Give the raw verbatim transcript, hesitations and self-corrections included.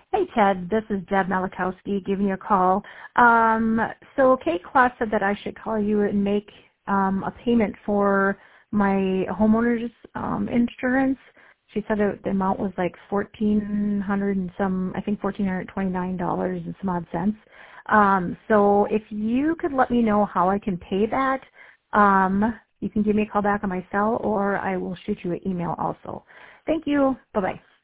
Hey, Ted. This is Deb Malakowski giving you a call. Um, so Kate Claus said that I should call you and make um, a payment for my homeowner's um, insurance. She said it, the amount was like fourteen hundred and some, I think fourteen hundred twenty-nine dollars and some odd cents. Um, so if you could let me know how I can pay that, um, you can give me a call back on my cell, or I will shoot you an email also. Thank you. Bye bye.